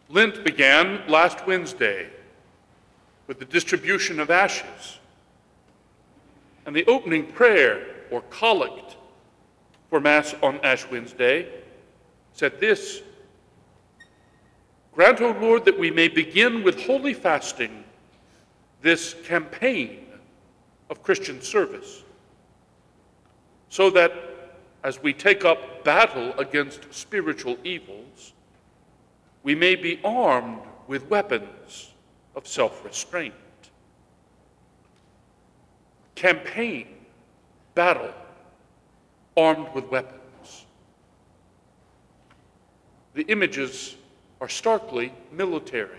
Lent began last Wednesday with the distribution of ashes, and the opening prayer, or collect, for Mass on Ash Wednesday said this: "Grant, O Lord, that we may begin with holy fasting this campaign of Christian service, so that as we take up battle against spiritual evils, we may be armed with weapons of self-restraint." Campaign, battle, armed with weapons. The images are starkly military.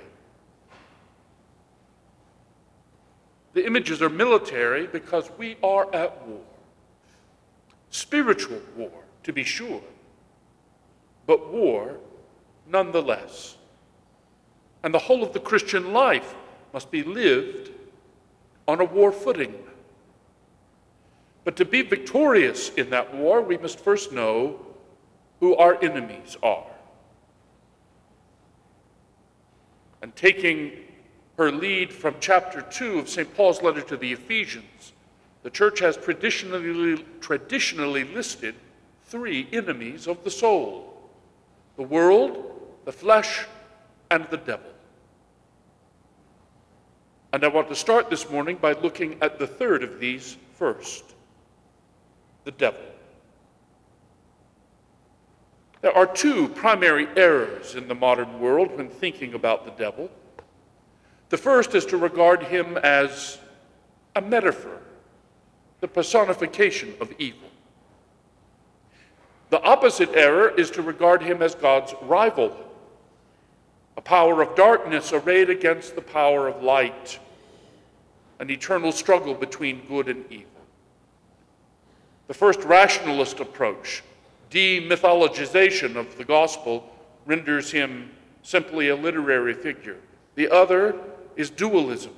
The images are military because we are at war. Spiritual war, to be sure, but war nonetheless. And the whole of the Christian life must be lived on a war footing. But to be victorious in that war, we must first know who our enemies are. And taking her lead from chapter 2 of St. Paul's letter to the Ephesians, the Church has traditionally listed three enemies of the soul: the world, the flesh, and the devil. And I want to start this morning by looking at the third of these first: the devil. There are two primary errors in the modern world when thinking about the devil. The first is to regard him as a metaphor, the personification of evil. The opposite error is to regard him as God's rival, a power of darkness arrayed against the power of light, an eternal struggle between good and evil. The first rationalist approach, demythologization of the gospel, renders him simply a literary figure. The other is dualism.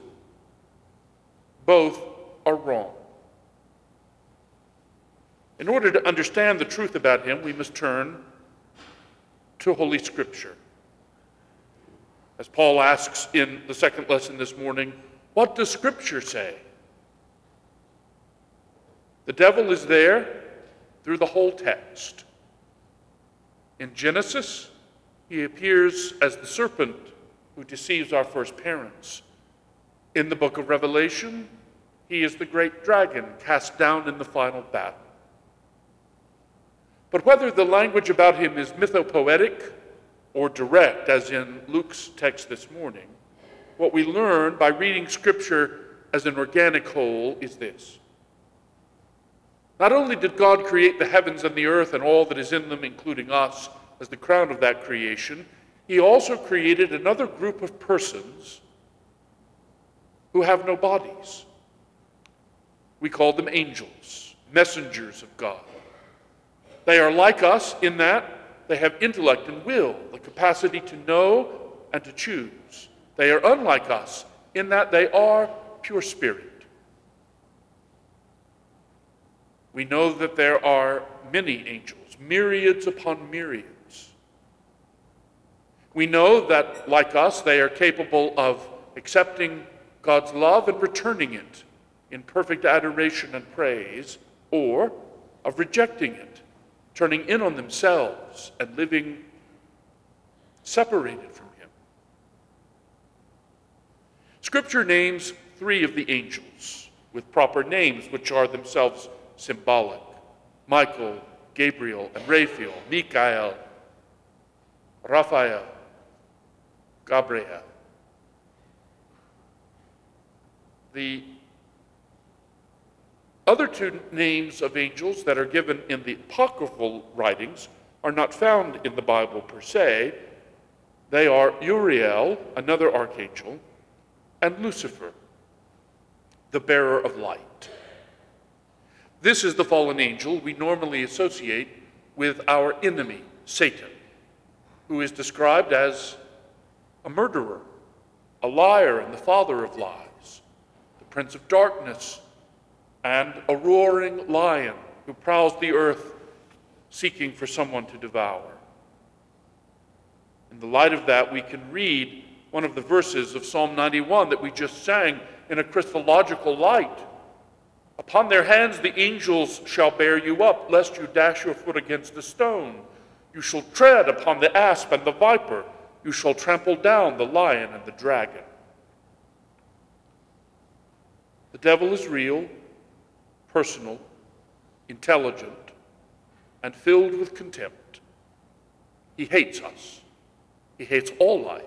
Both are wrong. In order to understand the truth about him, we must turn to Holy Scripture. As Paul asks in the second lesson this morning, what does Scripture say? The devil is there through the whole text. In Genesis, he appears as the serpent who deceives our first parents. In the book of Revelation, he is the great dragon cast down in the final battle. But whether the language about him is mythopoetic or direct, as in Luke's text this morning, what we learn by reading Scripture as an organic whole is this: not only did God create the heavens and the earth and all that is in them, including us, as the crown of that creation, he also created another group of persons who have no bodies. We call them angels, messengers of God. They are like us in that they have intellect and will, the capacity to know and to choose. They are unlike us in that they are pure spirit. We know that there are many angels, myriads upon myriads. We know that, like us, they are capable of accepting God's love and returning it in perfect adoration and praise, or of rejecting it, turning in on themselves and living separated from him. Scripture names three of the angels with proper names which are themselves symbolic: Michael, Gabriel, and Raphael, Michael, Raphael, Gabriel. The other two names of angels that are given in the apocryphal writings are not found in the Bible per se. They are Uriel, another archangel, and Lucifer, the bearer of light. This is the fallen angel we normally associate with our enemy, Satan, who is described as a murderer, a liar, and the father of lies, the prince of darkness, and a roaring lion who prowls the earth seeking for someone to devour. And In the light of that, we can read one of the verses of Psalm 91 that we just sang in a Christological light. Upon their hands the angels shall bear you up, lest you dash your foot against a stone. You shall tread upon the asp and the viper. You shall trample down the lion and the dragon. The devil is real, personal, intelligent, and filled with contempt. He hates us. He hates all life.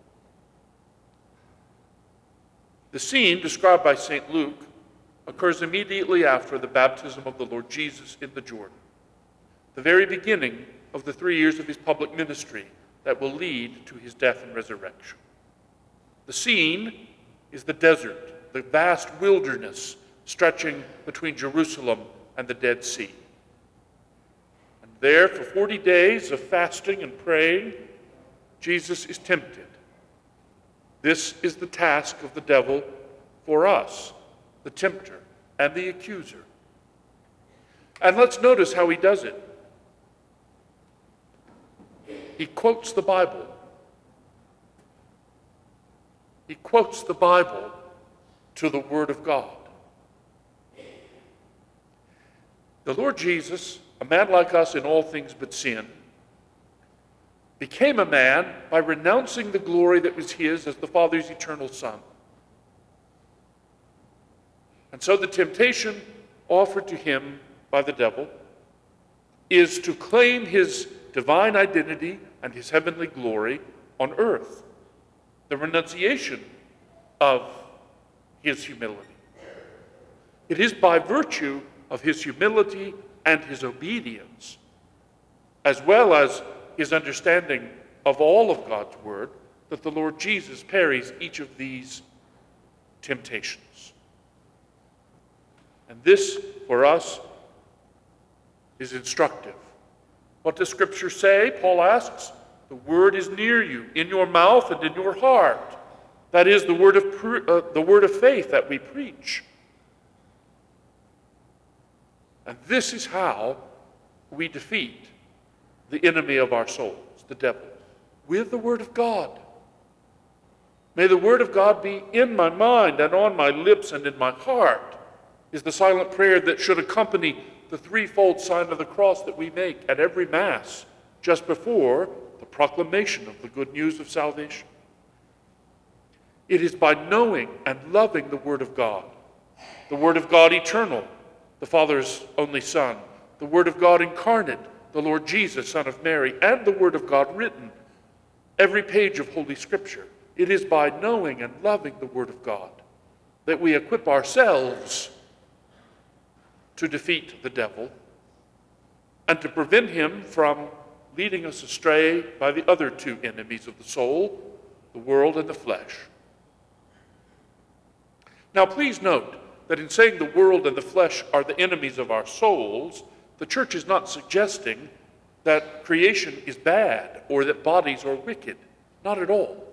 The scene described by St. Luke occurs immediately after the baptism of the Lord Jesus in the Jordan, the very beginning of the 3 years of his public ministry that will lead to his death and resurrection. The scene is the desert, the vast wilderness stretching between Jerusalem and the Dead Sea. And there, for 40 days of fasting and praying, Jesus is tempted. This is the task of the devil for us, the tempter and the accuser. And let's notice how he does it. He quotes the Bible. He quotes the Bible to the Word of God. The Lord Jesus, a man like us in all things but sin, became a man by renouncing the glory that was his as the Father's eternal Son. And so the temptation offered to him by the devil is to claim his divine identity and his heavenly glory on earth, the renunciation of his humility. It is by virtue of his humility and his obedience, as well as his understanding of all of God's word, that the Lord Jesus parries each of these temptations. And this, for us, is instructive. What does Scripture say? Paul asks, the word is near you, in your mouth and in your heart. That is the word of faith that we preach. And this is how we defeat the enemy of our souls, the devil, with the Word of God. May the Word of God be in my mind and on my lips and in my heart, is the silent prayer that should accompany the threefold sign of the cross that we make at every Mass just before the proclamation of the good news of salvation. It is by knowing and loving the Word of God eternal, the Father's only Son, the Word of God incarnate, the Lord Jesus, Son of Mary, and the Word of God written, every page of Holy Scripture. It is by knowing and loving the Word of God that we equip ourselves to defeat the devil and to prevent him from leading us astray by the other two enemies of the soul, the world and the flesh. Now, please note that in saying the world and the flesh are the enemies of our souls, the Church is not suggesting that creation is bad or that bodies are wicked. Not at all.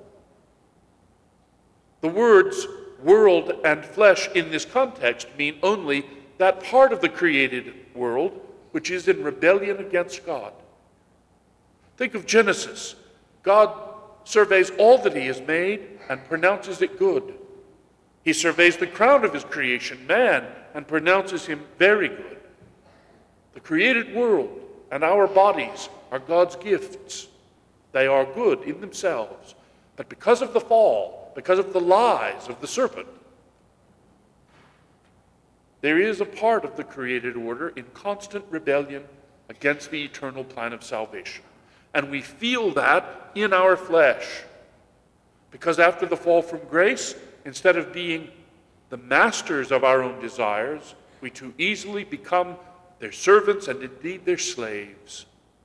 The words world and flesh in this context mean only that part of the created world which is in rebellion against God. Think of Genesis. God surveys all that he has made and pronounces it good. He surveys the crown of his creation, man, and pronounces him very good. The created world and our bodies are God's gifts. They are good in themselves. But because of the fall, because of the lies of the serpent, there is a part of the created order in constant rebellion against the eternal plan of salvation. And we feel that in our flesh. Because after the fall from grace, instead of being the masters of our own desires, we too easily become their servants and indeed their slaves.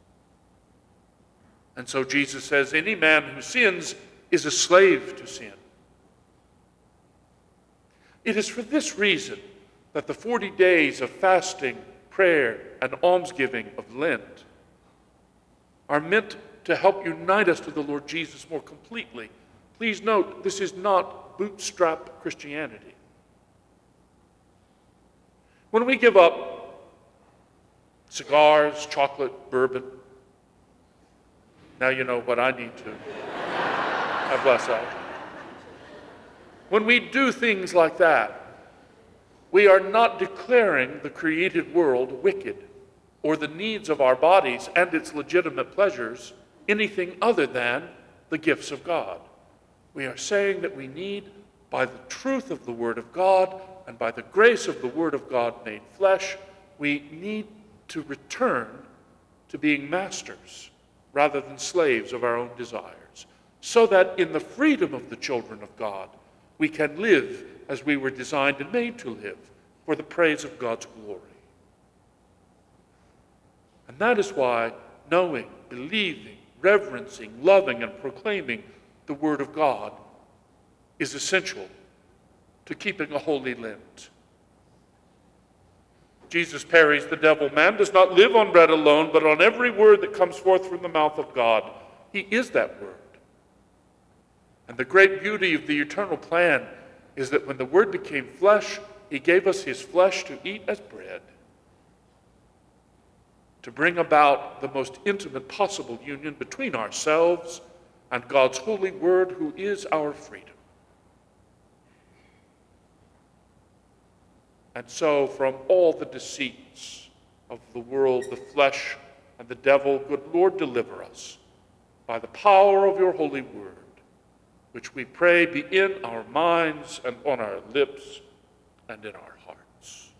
And so Jesus says, any man who sins is a slave to sin. It is for this reason that the 40 days of fasting, prayer, and almsgiving of Lent are meant to help unite us to the Lord Jesus more completely. Please note, this is not bootstrap Christianity. When we give up cigars, chocolate, bourbon, Now you know what I need to. God bless us. When we do things like that, we are not declaring the created world wicked or the needs of our bodies and its legitimate pleasures anything other than the gifts of God. We are saying that we need, by the truth of the Word of God and by the grace of the Word of God made flesh, we need to return to being masters rather than slaves of our own desires, so that in the freedom of the children of God, we can live as we were designed and made to live for the praise of God's glory. And that is why knowing, believing, reverencing, loving, and proclaiming the Word of God is essential to keeping a holy Lent. Jesus parries the devil. Man does not live on bread alone, but on every word that comes forth from the mouth of God. He is that word. And the great beauty of the eternal plan is that when the Word became flesh, he gave us his flesh to eat as bread, to bring about the most intimate possible union between ourselves and God's holy Word, who is our freedom. And so from all the deceits of the world, the flesh, and the devil, good Lord, deliver us by the power of your holy Word, which we pray be in our minds and on our lips and in our hearts.